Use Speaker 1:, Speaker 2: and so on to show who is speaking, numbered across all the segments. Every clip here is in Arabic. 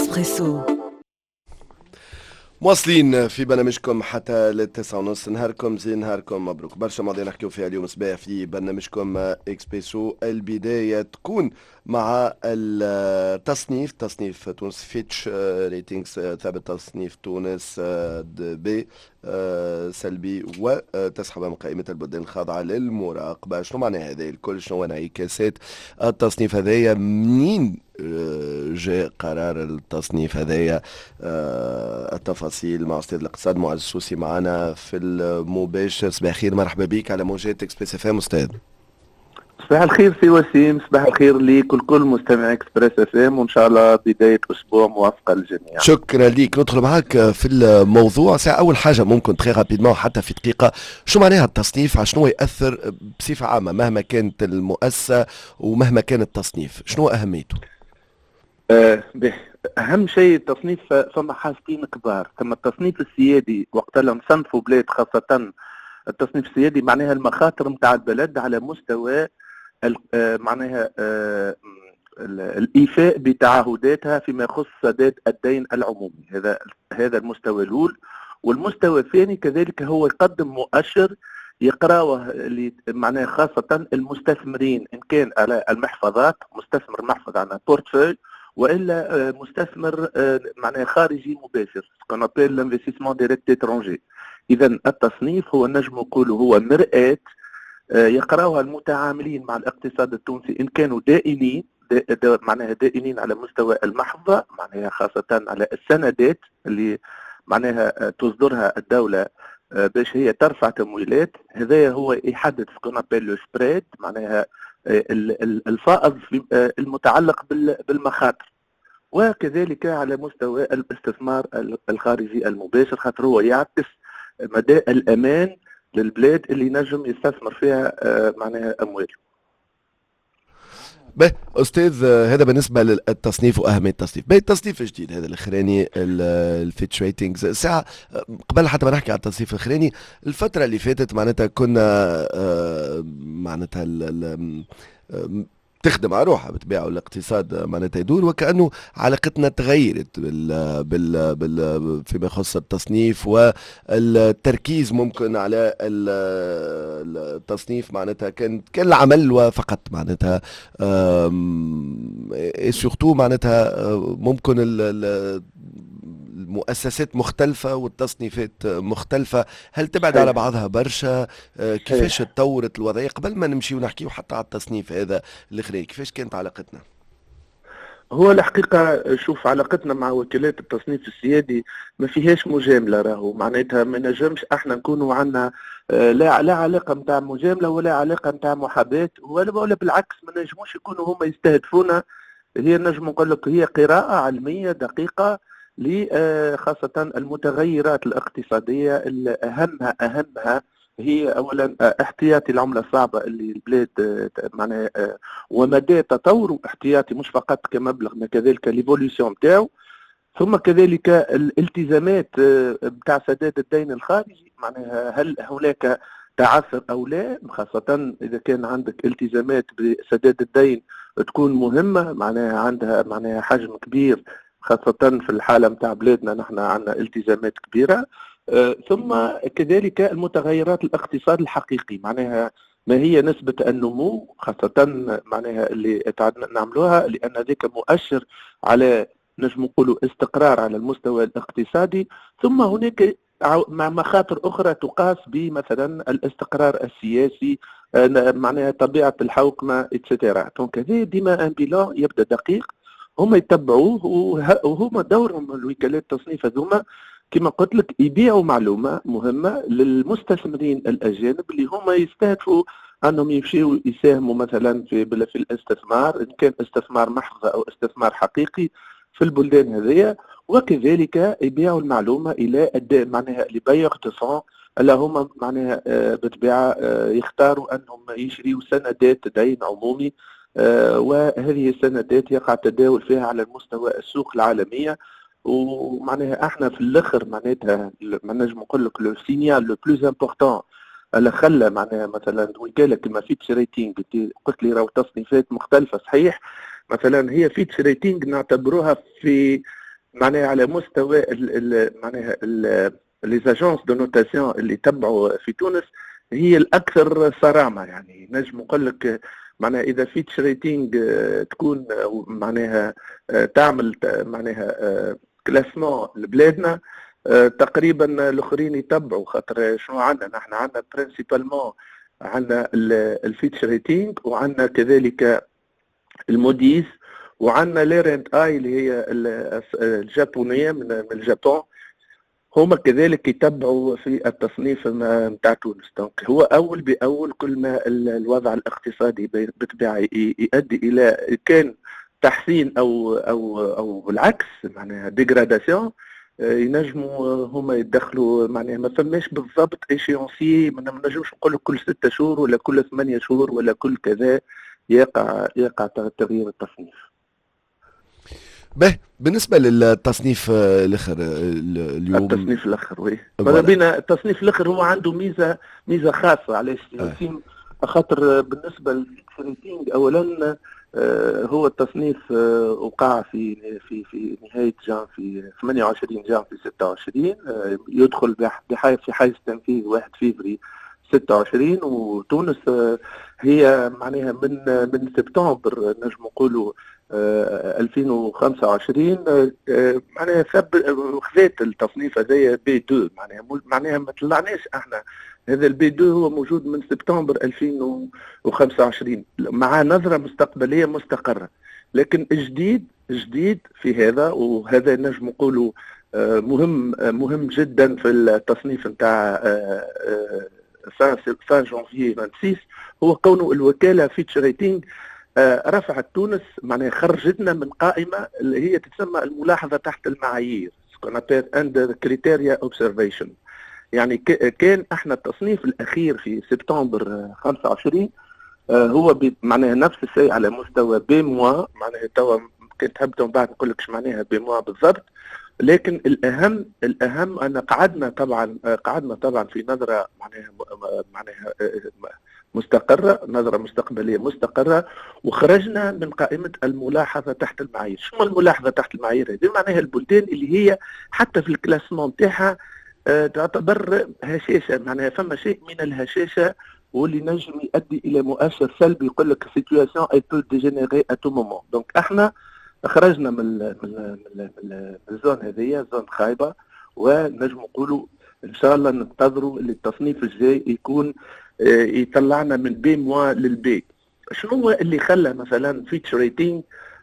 Speaker 1: إسبريسو.
Speaker 2: مواصلين في برنامجكم حتى للتسعة ونص. نهاركم زين، نهاركم مبروك. برشا مواضيع نحكيو فيها اليوم صباح في برنامجكم إكسبريسو. البداية تكون مع التصنيف، تصنيف تونس فيتش ريتينغز، ثابت تصنيف تونس بي سلبي، وتسحب من قائمة البلدان الخاضعة للمراقبة. شنو معنى هذا الكل؟ شنو انعكاسات التصنيف هذايا؟ منين جاء قرار التصنيف هذايا؟ التفاصيل مع استاذ الاقتصاد معز السوسي معنا في المباشر. صباح الخير، مرحبا بك على موجات اكسبريس اف ام استاذ.
Speaker 3: صباح الخير سي وسيم، صباح الخير ليك ولكل مستمعي اكسبريس اف ام، وان شاء الله بدايه اسبوع موافقه للجميع.
Speaker 2: شكرا ليك. ندخل معك في الموضوع. اول حاجه ممكن تخي رابيدمون حتى في دقيقه، شو معناها التصنيف؟ على شنو ياثر بصفه عامه مهما كانت المؤسسه ومهما كان التصنيف؟ شنو اهميته؟
Speaker 3: اهم شيء التصنيف، فما حاجتين كبار. ثم التصنيف السيادي وقت اللي نصنفوا بلاد، خاصه التصنيف السيادي معناها المخاطر نتاع البلد على مستوى معناها الإيفاء بتعهداتها فيما يخص سداد الدين العمومي. هذا المستوى الأول. والمستوى الثاني كذلك هو يقدم مؤشر يقراوه معناها خاصة المستثمرين، إن كان على المحفظات، مستثمر محفظ على بورتفوي، وإلا مستثمر معناها خارجي مباشر، سكون ابيل لانفستيسمون ديريكت اترونجي. إذا التصنيف هو نجم نقولوا هو مرآة يقراوها المتعاملين مع الاقتصاد التونسي، إن كانوا دائنين معناها دائنين على مستوى المحفظة، معناها خاصة على السندات اللي معناها تصدرها الدولة باش هي ترفع تمويلات. هذا هو يحدد سكون ابيل لو سبريد، معناها الفائض المتعلق بالمخاطر. وكذلك على مستوى الاستثمار الخارجي المباشر، خاطر هو يعكس مدى الأمان للبلاد اللي نجم يستثمر فيها معناها أموال.
Speaker 2: استاذ، هذا بالنسبه للتصنيف واهميه التصنيف. التصنيف الجديد هذا الاخراني الفيتش ريتينغز، ساعه قبل حتى ما نحكي على التصنيف الاخراني، الفتره اللي فاتت معناتها كنا معناتها تخدم على روحها بالطبيعه، والاقتصاد معناتها يدور، وكانه علاقتنا تغيرت فيما يخص التصنيف والتركيز ممكن على التصنيف. معناتها كان العمل فقط، معناتها سورتو معناتها ممكن المؤسسات مختلفة والتصنيفات مختلفة. هل تبعد على بعضها برشا؟ كيفاش تطورت الوضعية؟ قبل ما نمشي ونحكيه حتى على التصنيف هذا الأخير، كيفاش كانت علاقتنا؟
Speaker 3: هو الحقيقة شوف، علاقتنا مع وكالات التصنيف السيادي ما فيهاش مجاملة، راهو معناتها ما نجمش احنا نكونوا عندنا لا علاقة متاع مجاملة ولا علاقة متاع محاباة، ولا بالعكس ما نجموش يكونوا هم يستهدفونا. هي نجم نقول لك هي قراءة علمية دقيقة خاصة المتغيرات الاقتصادية اللي أهمها هي أولا احتياطي العملة الصعبة اللي البلاد معناها ومدى تطور احتياطي، مش فقط كمبلغ ما كذلك ليفوليسيون نتاعو، ثم كذلك الالتزامات بتاع سداد الدين الخارجي. معناها هل هناك تعثر أو لا، خاصة إذا كان عندك التزامات بسداد الدين تكون مهمة، معناها عندها معناها حجم كبير، خاصة في الحالة متاع بلادنا نحن عندنا التزامات كبيرة. ثم كذلك المتغيرات الاقتصاد الحقيقي، معناها ما هي نسبة النمو، خاصة معناها اللي نعملوها، لأن ذلك مؤشر على نجم نقولوا استقرار على المستوى الاقتصادي. ثم هناك مع مخاطر أخرى تقاس بمثلا الاستقرار السياسي، معناها طبيعة الحوكمة اتسترا. دونك هذا ديما ان بيلان يبدأ دقيق، هم يتبعوه، وهم دورهم الوكالات التصنيف هذوما كما قلت لك يبيعوا معلومه مهمه للمستثمرين الاجانب اللي هم يستهدفوا انهم يمشيوا يساهموا مثلا في الاستثمار، ان كان استثمار محض او استثمار حقيقي في البلدان هذيا. وكذلك يبيعوا المعلومه الى معناها اللي بيع اختصاص، اللي هم معناها بالطبيعه يختاروا انهم يشريوا سندات دين عمومي، وهذه السندات يقع التداول فيها على المستوى السوق العالمية. ومعناها احنا في الاخر معناتها ما نجم نقول لك لو سينيال لو بلوز امبورطون اللي خلى معناها مثلا وكاله كما فيتش ريتينغ، قلت لي راهو تصنيفات مختلفه صحيح، مثلا هي فيتش ريتينغ نعتبروها في معناها على مستوى معناها لي زاجونس دو نوتاسيون اللي تبعوا في تونس هي الاكثر صرامه. يعني نجم نقول لك معناها اذا فيتش ريتينج تكون معناها تعمل معناها كلاسمون لبلادنا، تقريبا الاخرين يتبعوا. خاطر شنو عندنا نحن؟ عندنا برينسيبالمون عندنا الفيتش ريتينج، وعندنا كذلك الموديز، وعندنا ليرنت اي اللي هي الجابونيه من اليابان، هما كذلك يتبعوا في التصنيف نتاع تونس. دونك هو اول باول كل ما الوضع الاقتصادي بالطبيعه يؤدي الى كان تحسين او بالعكس معناها ديغراداسيون، ينجموا هما يتدخلوا. معناها ما فماش بالضبط ايشيونسي، ما نجمش نقول كل 6 شهور ولا كل 8 شهور ولا كل كذا يقع تغيير التصنيف.
Speaker 2: بالنسبة للتصنيف الآخر اليوم،
Speaker 3: التصنيف الآخر وي ماذا بينا التصنيف الآخر هو عنده ميزة خاصة. علاش؟ خاطر بالنسبة للفيتشريتينج أولا هو التصنيف وقع في نهاية جان، في 28 جان في 26 يدخل في حيز تنفيذ 1 فيفري 26. وتونس هي معناها من سبتمبر نجم نقولوا 2025 معناها خذات التصنيف هذايا بي 2. معناها ما طلعناش احنا، هذا البي 2 هو موجود من سبتمبر 2025 مع نظرة مستقبلية مستقرة. لكن جديد في هذا، وهذا نجم نقولوا مهم جدا في التصنيف نتاع فان جانفيي 26، هو كونه الوكالة فيتش ريتينج رفعت تونس، معناها خرجتنا من قائمة اللي هي تسمى الملاحظة تحت المعايير under criteria observation. يعني كان احنا التصنيف الأخير في سبتمبر 25 هو معناها نفس الشيء على مستوى بي موا. معناها توا كنت تحب من بعد نقول لكش معناها بي موا بالضبط، لكن الأهم أن قعدنا طبعا في نظرة معناها مستقرة، نظرة مستقبلية مستقرة، وخرجنا من قائمة الملاحظة تحت المعايير. شنو الملاحظة تحت المعايير هذه؟ معناها البلدان اللي هي حتى في الكلاسمون تاعها تعتبر هشاشة، معناها فما شيء من الهشاشة واللي نجم يؤدي إلى مؤشر سلبي يقول لك situation elle peut dégénérer à tout moment. دونك احنا خرجنا من الزون هذه، زون خايبة، ونجم نقولوا ان شاء الله ننتظروا اللي التصنيف الجاي يكون يطلعنا من بي موا للبي. شنو هو اللي خلى مثلا فيتش ريتينج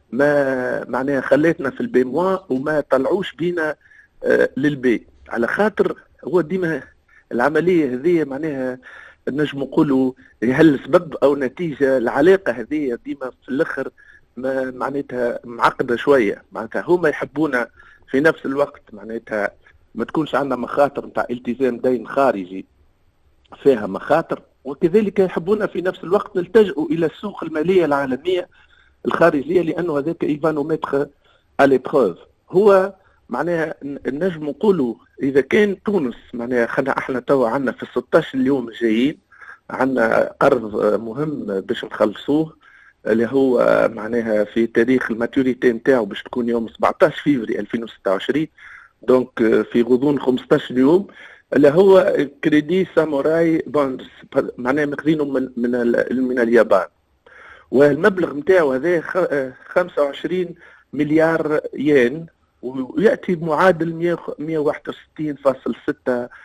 Speaker 3: ما معناها خليتنا في البي موا وما طلعوش بينا للبي؟ على خاطر هو ديما العملية هذه معناها نجم نقولوا هل سبب او نتيجة. العلاقة هذه ديما في الاخر معناتها معقدة شوية. معناتها هما يحبونا في نفس الوقت معناتها ما تكونش عندنا مخاطر نتاع التزام دين خارجي فيها مخاطر، وكذلك يحبون في نفس الوقت نلتجئوا الى السوق الماليه العالميه الخارجيه، لانه هذاك ايفانومتر على بروف. هو معناها نجم نقولوا اذا كان تونس معناها احنا توا عندنا في 16 اليوم الجايين عندنا قرض مهم باش نخلصوه، اللي هو معناها في تاريخ الماتوريتي نتاعو باش تكون يوم 17 فيفري 2026. دونك في غضون 15 يوم، اللي هو كريدي ساموراي بوندز، معناها ماخذينه من اليابان، والمبلغ نتاعو هذا 25 مليار ين، وياتي بمعادل 161.6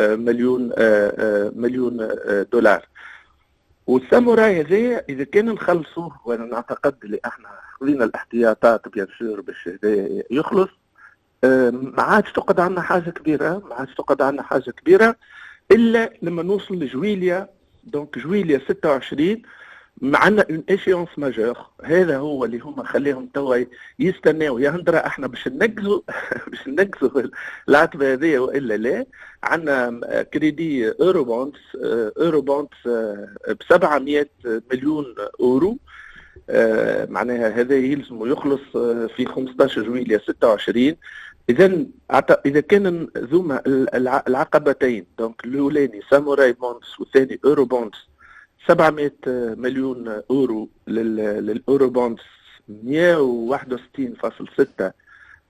Speaker 3: مليون دولار. والساموراي هذا اذا كان نخلصوه، وانا نعتقد اللي احنا خذينا الاحتياطات بيان سور باش يخلص، ما عادش تقعد عندنا حاجه كبيره، الا لما نوصل لجويليا. دونك جويليا 26 معنا اون ايشيونس ماجور. هذا هو اللي هما خليهم توا يستناو يا هندرا احنا باش ننقزوا العتبه هذه والا لا. عندنا كريدي اورو بونز ب 700 مليون اورو، معناها هذا يلزم يخلص في 15 جويليا 26. اذا كان ذوما العقبتين، دونك الاولاني ساموراي بونز والثاني اورو بونز 700 مليون اورو للاورو بونز 161.6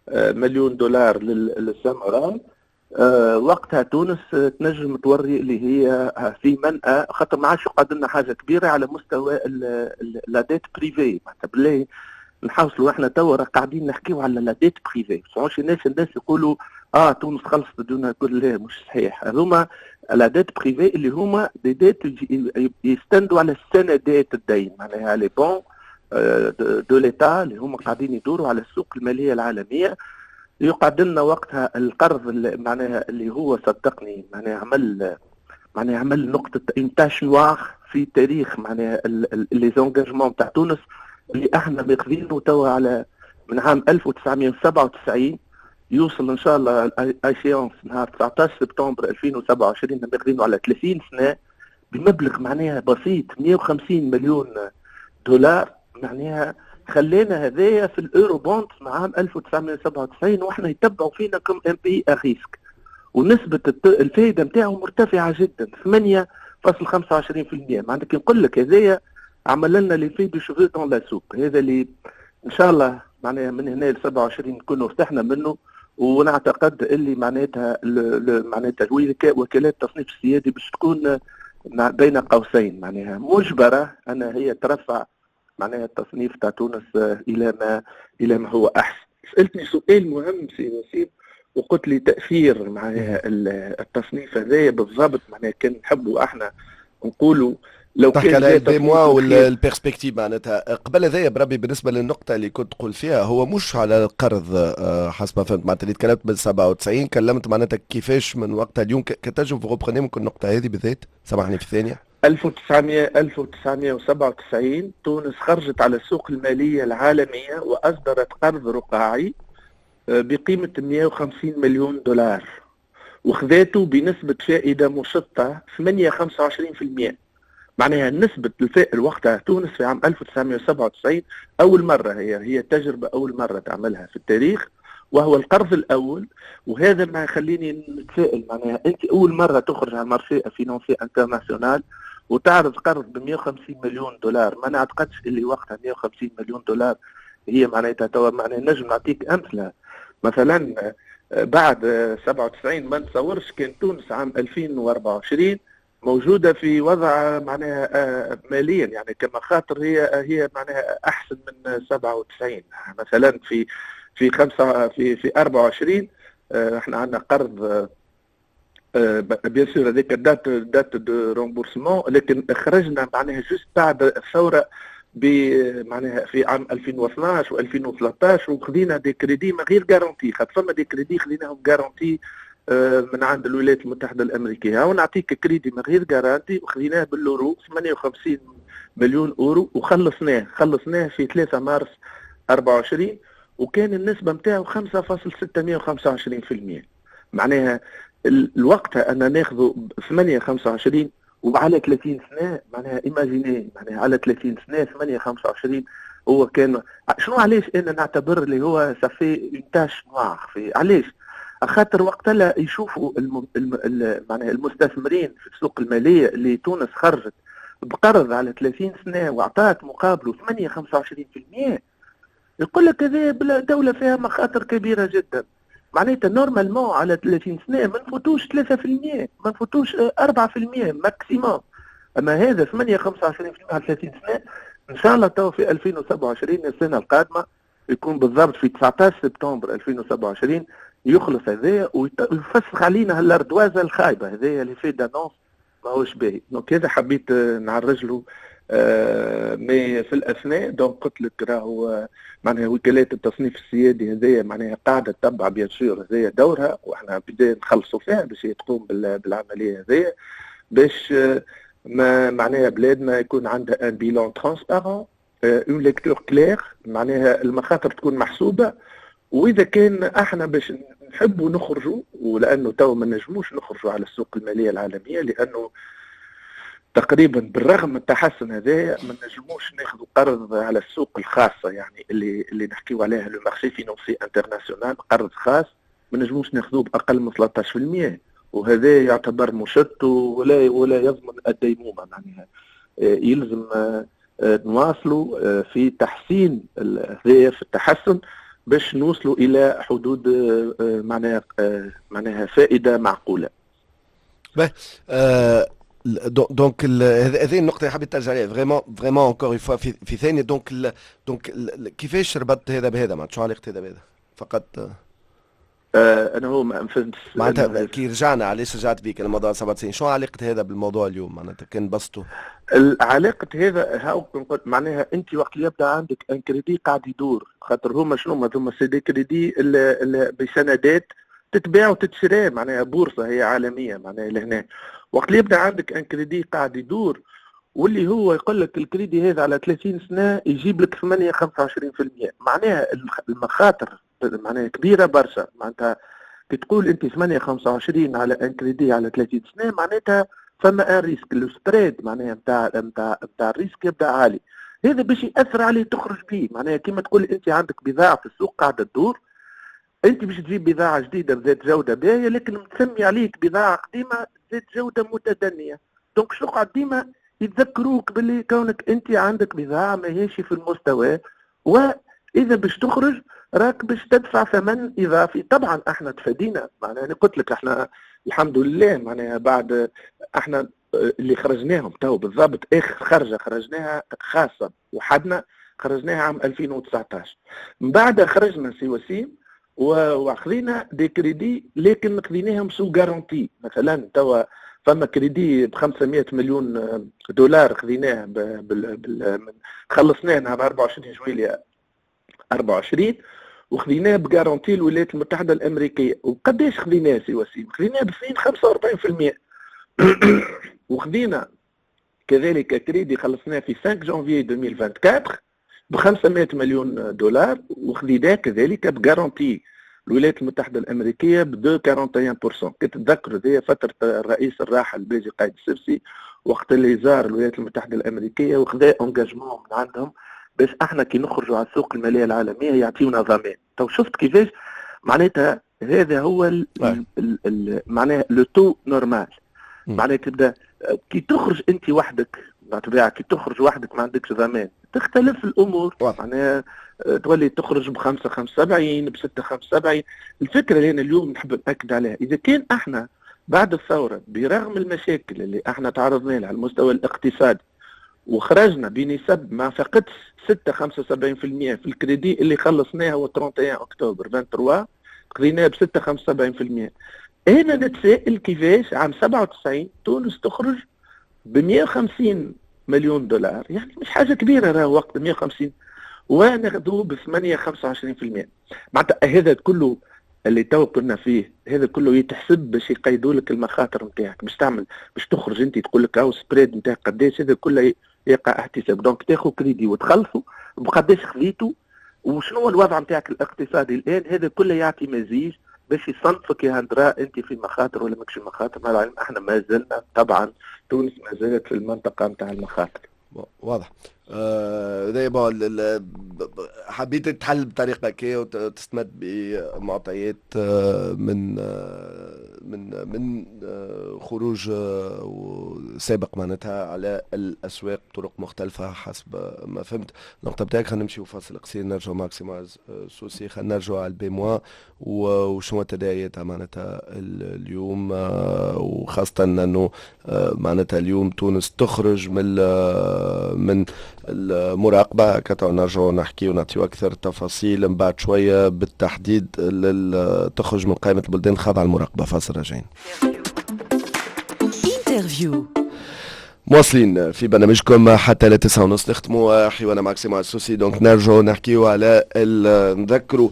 Speaker 3: مليون دولار للساموراي. وقتها تونس تنجم توري اللي هي في منأى، خاطر ما عادش يقعد لنا حاجه كبيره على مستوى لا ديت بريفي. معناتها بالله نحاولوا احنا توا قاعدين نحكيو على لا ديت بريفي، مش الناس يقولوا تونس خلصت دون كل، لا مش صحيح. هذوما لا ديت بريفي اللي هما دي ديت يستندوا على السندات الدين، معناها لي بون دو ليتا اللي هما قاعدين يدوروا على السوق الماليه العالميه. يقعد لنا وقتها القرض معناها اللي هو صدقني معناها عمل نقطة انتاش نوار في تاريخ معناها لي زونجاجمون تاع تونس اللي احنا ماخذينه توا على من عام 1997 يوصل ان شاء الله ايشيونس نهار 19 سبتمبر 2027 ماخذينه على 30 سنة بمبلغ معناها بسيط 150 مليون دولار. معناها خلينا هذايا في الاورو بوند مع عام 1997 واحنا يتبعوا فينا كم ام بي اريسك، ونسبة الفائدة نتاعو مرتفعة جدا 8.25%. معناتها كي نقول لك هذايا عمل لنا لي في دو شوفو دون لا سوق، هذا اللي ان شاء الله معناها من هنا ل 27 نكونوا ارتحنا منه. ونعتقد اللي معناتها معناتها وكالات التصنيف السيادي باش تكون بين قوسين معناها مجبرة أن هي ترفع معناها التصنيف تاع تونس إلى ما هو أحسن. سألتني سؤال مهم سي نسيب وقلت لي تأثير معناها التصنيف هذايا بالضبط، معناها كان نحبوا احنا نقولوا لو
Speaker 2: تحكي
Speaker 3: كان
Speaker 2: على البي موا والبيرسبكتيف. معناتها قبل هذايا بربي بالنسبه للنقطه اللي كنت تقول فيها هو مش على القرض حسب ما فهمت. معناتها اللي تكلمت بال 97 كلمت معناتها كيفاش من وقتها اليوم كتنجم فغوبروني ممكن النقطه هذه بالذات، سامحني في الثانيه.
Speaker 3: 1997 تونس خرجت على السوق الماليه العالميه واصدرت قرض رقاعي بقيمه 150 مليون دولار وخذاته بنسبه فائده مشطه 8.25%. معناها نسبة الفائدة وقتها تونس في عام 1997 أول مرة هي تجربة أول مرة تعملها في التاريخ، وهو القرض الأول. وهذا ما يخليني نتساءل، معناها أنت أول مرة تخرج على المارشي فينانسي انترناسيونال وتعرض قرض ب 150 مليون دولار. ما نعتقدش اللي وقتها 150 مليون دولار هي معناتها توا معناها نجم نعطيك أمثلة. مثلا بعد 97 ما نتصورش كان تونس عام 2024 موجودة في وضع معناها ماليا يعني كما خاطر هي معناها أحسن من 97. مثلا في 24 احنا عندنا قرض بيان سور هذيك دات دو رومبورسمون، لكن خرجنا معناها جوست بعد الثورة معناها في عام 2012 و2013 وخذينا دي كريدي ما غير جارونتي، خاطر فما دي كريدي خذيناهم جارونتي من عند الولايات المتحدة الأمريكية. ونعطيك كريدي من غير جارانتي وخذيناه بالأورو 58 مليون أورو وخلصناه في 3 مارس 24 وكان النسبة متاعه 5.625%. معناها الوقت أنا ناخذه 8.25 وعلى 30 سنة معناها إيماجيني معناها على 30 سنة 8.25 هو كان شنو. علاش أنا نعتبر اللي هو سافي انتاش نوار في علاش؟ خاطر وقتها يشوفوا معناها المستثمرين في السوق الماليه اللي تونس خرجت بقرض على 30 سنه واعطت مقابله 8.25%، يقول لك هذه دوله فيها مخاطر كبيره جدا. معناتها نورمالمون على 30 سنه ما نفوتوش 3%، ما نفوتوش 4% ماكسيموم. اما هذا 8.25% على 30 سنه ان شاء الله تو في 2027 السنه القادمه يكون بالضبط في 19 سبتمبر 2027 يخلص هذايا ويفسخ علينا هالاردوازه الخايبه هذايا اللي في دانونس ماهوش باهي. دونك هذا حبيت نعرج له مي في الاثناء. دونك قلت لك راهو معناها وكالات التصنيف السيادي هذايا معناها قاعده تتبع بيان سور هذايا دورها وإحنا بدايه نخلصوا فيها باش تقوم بالعمليه هذايا باش ما معناها بلادنا يكون عندها ان بيلون ترانسبارون اون ليكتور كلير، معناها المخاطر تكون محسوبه. واذا كان احنا باش نحبوا نخرجوا ولانه تو ما نجموش نخرجوا على السوق الماليه العالميه لانه تقريبا بالرغم من التحسن هذايا ما نجموش ناخذوا قرض على السوق الخاصه يعني اللي نحكيو عليها لو مارشي فينانسي انترناسيونال، قرض خاص ما نجموش ناخذوه باقل من 13%، وهذا يعتبر مشط ولا يضمن الديمومه. معناها يلزم نواصلوا في تحسين هذايا في التحسن باش نوصلوا الى حدود معناها فائده معقوله.
Speaker 2: دونك هذه النقطة اللي حبيت ترجع عليها فريمون اونكور اون فوا في ثانية. دونك كيفاش ربطت هذا بهذا؟ معناتها شو علاقة هذا بهذا؟ فقط
Speaker 3: انا هو ما فهمتش
Speaker 2: معناتها كي رجعنا علاش رجعت بيك الموضوع 97 شو علاقة هذا بالموضوع اليوم؟ معناتها كان بسطوا
Speaker 3: علاقة هذا هاو نقول معناها انت وقت اللي يبدا عندك ان كريدي قاعد يدور، خاطر هما شنو هما سي دي كريدي اللي بسندات تتباع وتتشرى، معناها بورصة هي عالمية معناها لهنا. وقت اللي يبدا عندك ان كريدي قاعد يدور واللي هو يقول لك الكريدي هذا على 30 سنة يجيب لك 25%، معناها المخاطر معناها كبيرة برشا. معناتها كي تقول انت 25 على ان كريدي على 30 سنة معناتها فما ان ريسك، لو سبريد معناها نتاع الريسك يبدا عالي. هذا باش ياثر عليه تخرج به، معناها كيما تقول انت عندك بضاعة في السوق قاعدة تدور، انت باش تجيب بضاعة جديدة بذات جودة باهية لكن متسمي عليك بضاعة قديمة ذات جودة متدنية. دونك شو قاعد ديما يتذكروك باللي كونك انت عندك بضاعة ماهيش في المستوى، واذا باش تخرج راك باش تدفع ثمن اضافي. طبعا احنا تفادينا، معناها انا قلت لك احنا الحمد لله معناها بعد احنا اللي خرجناهم تو بالضبط اخر خرجه خرجناها خاصه وحدنا خرجناها عام 2019. من بعد خرجنا سي وسيم واخذنا دي كريدي لكن خذيناهم سو غارونتي. مثلا توا فما كريدي ب 500 مليون دولار خذيناه خلصناه نهار 24 جويلية 24 وخذيناه بغارونتي الولايات المتحدة الأمريكية. وقداش خذيناه سي وسيم؟ خذيناه بسنين 45%. وخذينا كذلك كريدي خلصناه في 5 جانفي 2024 ب 500 مليون دولار وخذيناه كذلك بغارونتي الولايات المتحدة الأمريكية ب 2.41%. كتتذكروا هذه فترة الرئيس الراحل باجي قايد السبسي وقت اللي زار الولايات المتحدة الأمريكية وخذا انجاجمون من عندهم باش احنا كي نخرجوا على السوق المالية العالمية يعطيونا ضمان. تو شفت كيفاش معناتها هذا هو معناها لو تو نورمال. معناها تبدا كي تخرج انت وحدك بطبيعة كي تخرج وحدك ما عندكش ضمان تختلف الامور. معناها تولي تخرج ب 5.75 ب 6.75. الفكرة اللي انا اليوم نحب نأكد عليها اذا كان احنا بعد الثورة برغم المشاكل اللي احنا تعرضنا لها على المستوى الاقتصادي وخرجنا بنسب ما فقدش 6.75% في الكريدي اللي خلصناه هو 31 اكتوبر 23 خذيناه ب 6.75%. انا نتساءل كيفاش عام 97 تونس تخرج ب 150 مليون دولار، يعني مش حاجه كبيره راه وقت 150 وناخذوه ب 8.25%. معناتها هذا كله اللي تو كنا فيه هذا كله يتحسب باش يقيدوا لك المخاطر نتاعك باش تعمل باش تخرج انت تقول لك هاو سبريد نتاعك قداش. هذا كله يقع احتساب. دونك تاخذ كريدي وتخلصوا بقداش خذيتوا وشنو هو الوضع نتاعك الاقتصادي الان. هذا كله يعطي مزيج باش يصنفك يا هندراء انت في مخاطر ولا ماكش مخاطر. مع العلم احنا ما زلنا طبعا تونس ما زالت في المنطقه نتاع المخاطر.
Speaker 2: واضح. حبيت تحل بطريقه كي وتستمد بمعطيات من خروج سابق معناتها على الاسواق بطرق مختلفه حسب ما فهمت. النقطه بتاعك خلينا نمشي فاصل قصير نرجع معك سي معز سوسي. خلينا نرجع على البيموا وشنو تداعياتها معناتها اليوم وخاصه انه معناتها اليوم تونس تخرج من المراقبة. كتو نرجعوا نحكي ونعطيو أكثر تفاصيل من بعد شوية بالتحديد تخرج من قائمة البلدان الخاضعة للمراقبة. فاصل راجعين. انترفيو مواصلين في برنامجكم حتى ل 9:30 نختموا حوارنا معك سي معز سوسي. دونك نرجعوا نحكيو على نذكروا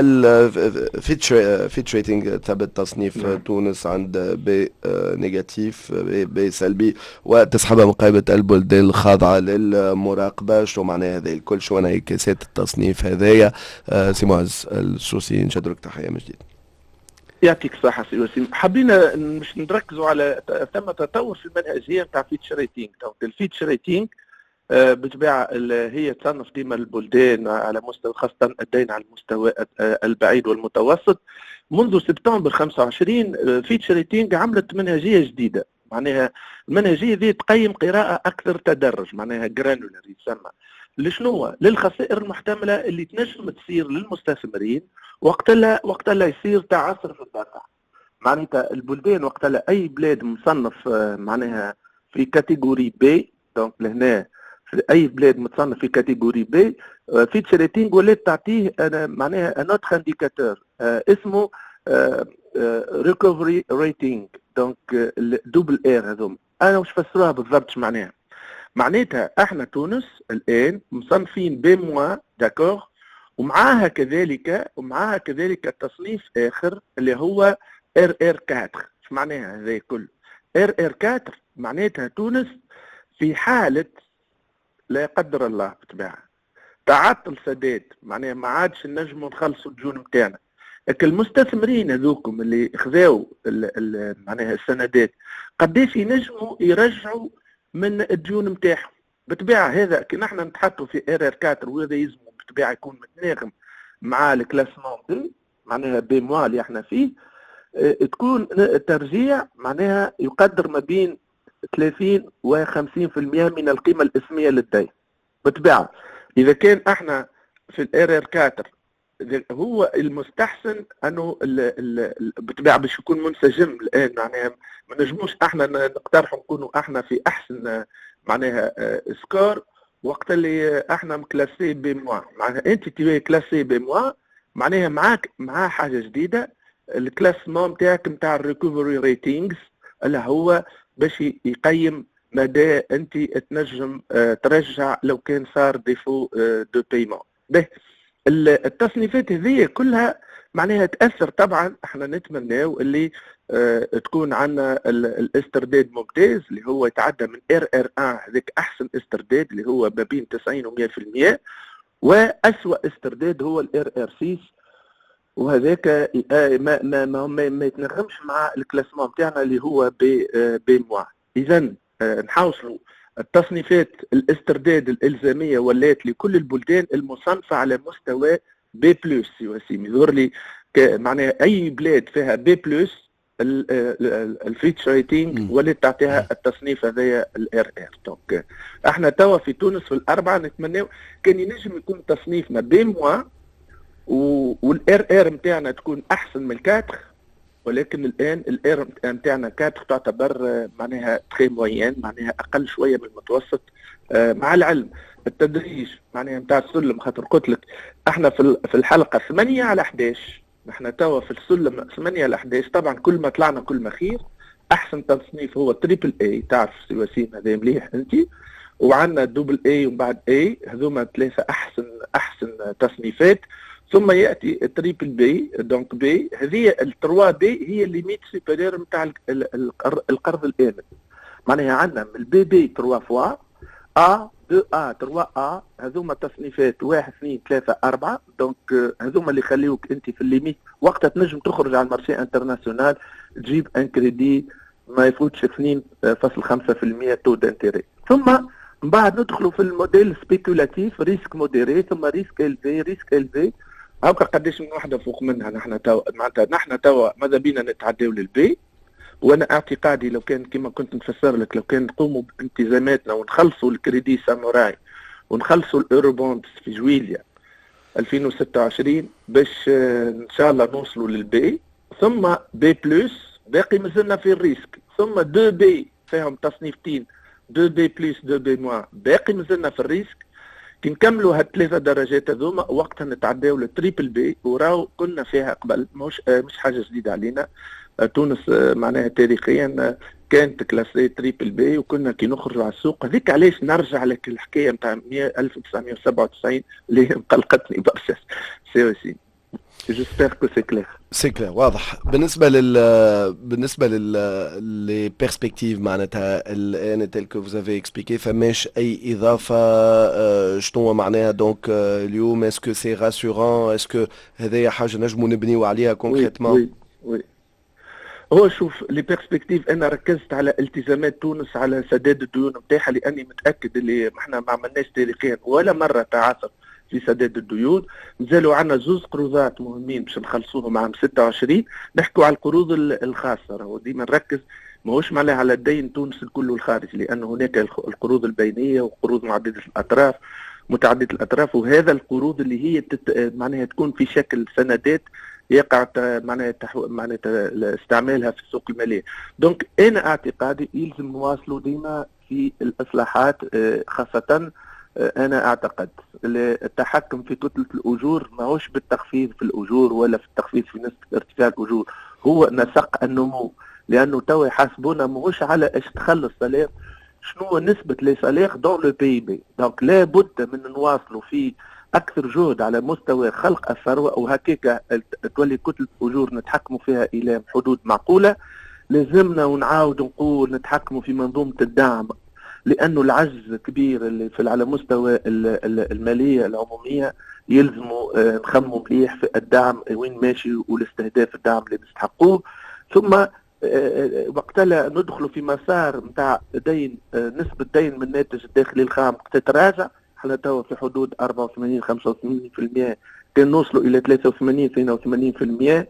Speaker 2: الفيتش ريتنج ثبت تصنيف تونس عند بي نيجاتيف بي سلبي وتسحبها من قائمة البلدان الخاضعة للمراقبة. شو معناه هذا الكل؟ شو انا انعكاسات التصنيف هذايا؟ سي معز السوسي نشدرك تحية من جديد.
Speaker 3: يعطيك الصحة سي وسيم. حبينا مش نركزوا على ثم تطور في المنهجية نتاع فيتش ريتنج. الفيتش ريتنج بالطبيعة هي تصنف ديما البلدان على مستوى خاصة الدين على المستوى البعيد والمتوسط. منذ سبتمبر 25 فيتش ريتنج عملت منهجية جديدة. معناها المنهجية ذي تقيم قراءة أكثر تدرج، معناها جرانولر يسمى. لشنو؟ للخسائر المحتمله اللي تنجم تصير للمستثمرين وقتها يصير تعثر في الواقع. معناتها البلدان وقتها اي بلاد مصنف معناها في كاتيجوري بي، دونك لهنا في اي بلاد متصنف في كاتيجوري بي، فيتش ريتينغ ولات تعطيه معناها ان اوتر انديكاتور اسمه ريكوفري ريتينغ، دونك الدوبل ار. هذوما انا واش فسروها بالضبط معناها؟ معناتها احنا تونس الان مصنفين بي موا، داكور، ومعاها كذلك تصنيف اخر اللي هو ار ار 4. ايش معناها هذا كله؟ ار ار 4 معناتها تونس في حاله لا يقدر الله بطبيعه تعطل سداد، معناها ما عادش نجموا نخلصوا الديون نتاعنا. لكن المستثمرين هذوكم اللي خذاو معناها السندات قداش ينجموا يرجعوا من الديون نتاعهم؟ بالطبيعه هذا كي نحن نتحطوا في ار ار 4 وهذا يلزم بالطبيعه يكون متناغم مع الكلاسمون دي معناها بي موا اللي احنا فيه، تكون الترجيع معناها يقدر ما بين 30 و 50% من القيمه الاسميه للدين. بالطبيعه اذا كان احنا في الار ار 4 هو المستحسن انه بالطبيعه باش يكون منسجم الان، معناها ما نجموش احنا نقترحوا نكونوا احنا في احسن معناها سكور وقت اللي احنا مكلاسي بي موا. معناها انت تبي كلاسي بي موا معناها معاك مع حاجه جديده الكلاسمون نتاعك نتاع الريكوفري ريتينغز اللي هو باش يقيم مدى انت تنجم ترجع لو كان صار ديفو دو بايمون. التصنيفات هذه كلها معناها تاثر. طبعا احنا نتمناو اللي تكون عندنا الاسترداد ممتاز اللي هو يتعدى من ار ار 1، هذاك احسن استرداد اللي هو ما بين 90 و 100%، واسوأ استرداد هو الار ار 6 وهذاك ما يتنغمش مع الكلاسمون تاعنا اللي هو بي موا. اذا نحاولوا التصنيفات الاسترداد الالزاميه ولات لكل البلدان المصنفه على مستوى بي بلس. وسيم يظهر لي معناها اي بلاد فيها بي بلس الفيتش ريتينغ ولات تعطيها التصنيف هذايا الار ار. دونك احنا توا في تونس في الاربعه نتمناو كان ينجم يكون تصنيفنا بي موا والار ار نتاعنا تكون احسن من الكاتر، ولكن الان الار نتاعنا كاتر تعتبر معناها تري موين، معناها اقل شويه من المتوسط. مع العلم التدريج معناها نتاع السلم، خاطر قلت لك احنا في الحلقه 8 على 11، نحن توا في السلم 8 على 11. طبعا كل ما طلعنا كل ما خير. احسن تصنيف هو تريبل اي، تعرف سي وسيم هذا مليح انت، وعندنا دبل اي ومن بعد اي، هذوما ثلاثه احسن تصنيفات. ثم ياتي تريبل بي، دونك بي هذه التروا بي هي الليميت سوبيريور نتاع القرض الامن. معناها عندنا من البي بي 3 فوا ا 2 ا 3 ا، هذوما تصنيفات 1 2 3 4. دونك هذوما اللي يخليوك انت في الليميت وقتها تنجم تخرج على المارشي انترناسيونال تجيب ان كريدي ما يفوتش 2.5% تو دانتيري. ثم من بعد ندخلوا في الموديل سبيكولاتيف، ريسك موديري ثم ريسك الفي. هاكا قداش من وحده فوق منها نحن توا، معناتها نحن توا ماذا بينا نتعداو للبي. وانا اعتقادي لو كان كما كنت نفسر لك، لو كان نقوموا بالتزاماتنا ونخلصوا الكريدي ساموراي ونخلصوا الايروبوندز في جويليا 2026 باش ان شاء الله نوصلوا للبي، ثم بي بلس باقي مازلنا في الريسك، ثم 2 بي فيهم تصنيفتين 2 بي بلس 2 بي موا باقي مازلنا في الريسك. كي نكملوا هالثلاثه درجات هذوما وقتها نتعداو للتريبل بي، وراو كنا فيها قبل مش حاجه جديده علينا. تونس معناها تاريخيا كانت كلاسي تريبل بي، وكنا كي نخرجوا على السوق. هذيك علاش نرجع لك الحكايه نتاع 1997 اللي مقلقتني برشا سي. جيسبر كو سي كلير.
Speaker 2: سي كلير، واضح. بالنسبه لي بيرسبكتيف معناتها الان تيل كو فوز افي اكسبليكي، فماش اي اضافه شنو معناها دونك اليوم؟ اسكو سي راسيورون؟ اسكو هذايا حاجه نجموا نبنيو عليها كونكريتمون؟
Speaker 3: وي هو شوف لي بيرسبكتيف، انا ركزت على التزامات تونس على سداد الديون نتاعها، لاني متاكد اللي احنا ما عملناش تاريخيا ولا مره تعاثر في سداد الديون. مازالوا عندنا زوز قروضات مهمين باش نخلصوهم عام 26. نحكوا على القروض الخاصه، وديما نركز ماهوش معناها على الدين تونس الكل والخارج، لان هناك القروض البينيه وقروض معدده الاطراف متعددة الأطراف، وهذا القروض اللي هي معناها تكون في شكل سندات يقع معناها استعمالها في السوق المالية. دونك أنا اعتقادي يلزم نواصلوا ديما في الإصلاحات، خاصة أنا أعتقد التحكم في كتلة الأجور ماهوش بالتخفيض في الأجور ولا في التخفيض في نسبة ارتفاع الأجور، هو نسق النمو. لأنه تو يحاسبونا ماهوش على ايش تخلص سالير، شنو هو نسبة لي سالير دون لو بي بي. دونك لابد من نواصلوا في أكثر جهد على مستوى خلق الثروة، وهكاك تولي كتلة الأجور نتحكموا فيها إلى حدود معقولة. لازمنا ونعاود نقول نتحكموا في منظومة الدعم، لأنه العجز كبير اللي على مستوى المالية العمومية. يلزموا نخموا مليح في الدعم وين ماشي والاستهداف الدعم اللي نستحقوه. ثم وقتها ندخلوا في مسار نتاع دين، نسبة دين من الناتج الداخلي الخام تتراجع. احنا توا في حدود 84 85%، كان نوصلوا إلى 83 82%.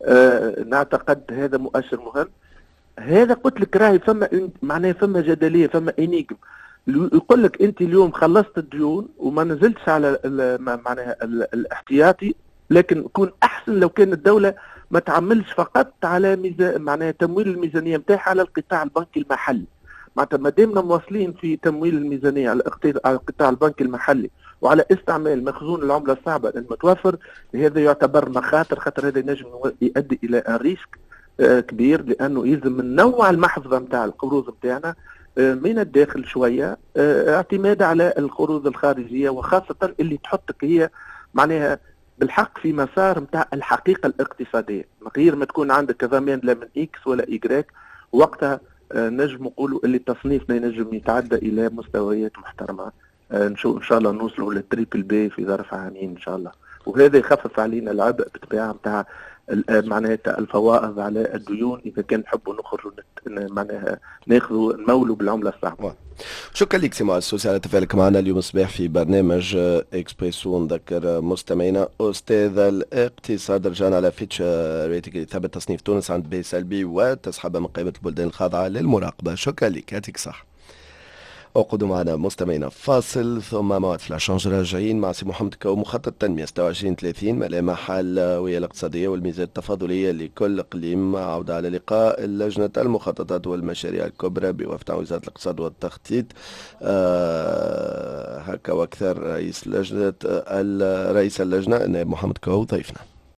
Speaker 3: نعتقد هذا مؤشر مهم. هذا قلت لك راهي فما معناها فما جدليه، فما انيجم. يقول لك انت اليوم خلصت الديون وما نزلتش على معناها الاحتياطي، لكن يكون احسن لو كان الدوله ما تعملش فقط على معناها تمويل الميزانيه نتاعها على القطاع البنكي المحلي. معناتها ما دامنا مواصلين في تمويل الميزانيه على القطاع البنكي المحلي وعلى استعمال مخزون العمله الصعبه المتوفر، هذا يعتبر مخاطر، خاطر هذا ينجم يؤدي الى ان ريسك كبير، لانه يلزم ننوع المحفظه نتاع القروض نتاعنا من الداخل شويه، اعتماد على القروض الخارجيه، وخاصه اللي تحطك هي معناها بالحق في مسار نتاع الحقيقه الاقتصاديه، من غير ما تكون عندك ضمان لا من اكس ولا ايجريك. وقتها نجم نقولوا اللي تصنيفنا ينجم يتعدى الى مستويات محترمه. ان شاء الله نوصلوا للتريبل بي في ظرف عامين ان شاء الله، وهذا يخفف علينا العبء بالطبيعه نتاع معناتها الفوائض على الديون اذا كان نحبوا نخرجوا معناها ناخذوا نمولوا بالعمله الصعبه.
Speaker 2: شكرا لك سي معسوس على تفاعلك معنا اليوم الصباح في برنامج اكسبريسو. نذكر مستمعينا استاذ الاقتصاد، رجعنا على فيتش ريتنج اللي ثبت تصنيف تونس عند بي سلبي وتسحب من قائمه البلدان الخاضعه للمراقبه. شكرا لك، يعطيك صح. اقعدوا معنا مستمعينا فاصل ثم موعد فلاش شانج. راجعين مع سي محمد كو، مخطط تنمية 26-30، ملامح الهوية الاقتصادية والميزات التفاضلية لكل اقليم. عودة على لقاء لجنة المخططات والمشاريع الكبرى بوفد وزارة الاقتصاد والتخطيط. هكا واكثر رئيس اللجنة النائب محمد كو ضيفنا.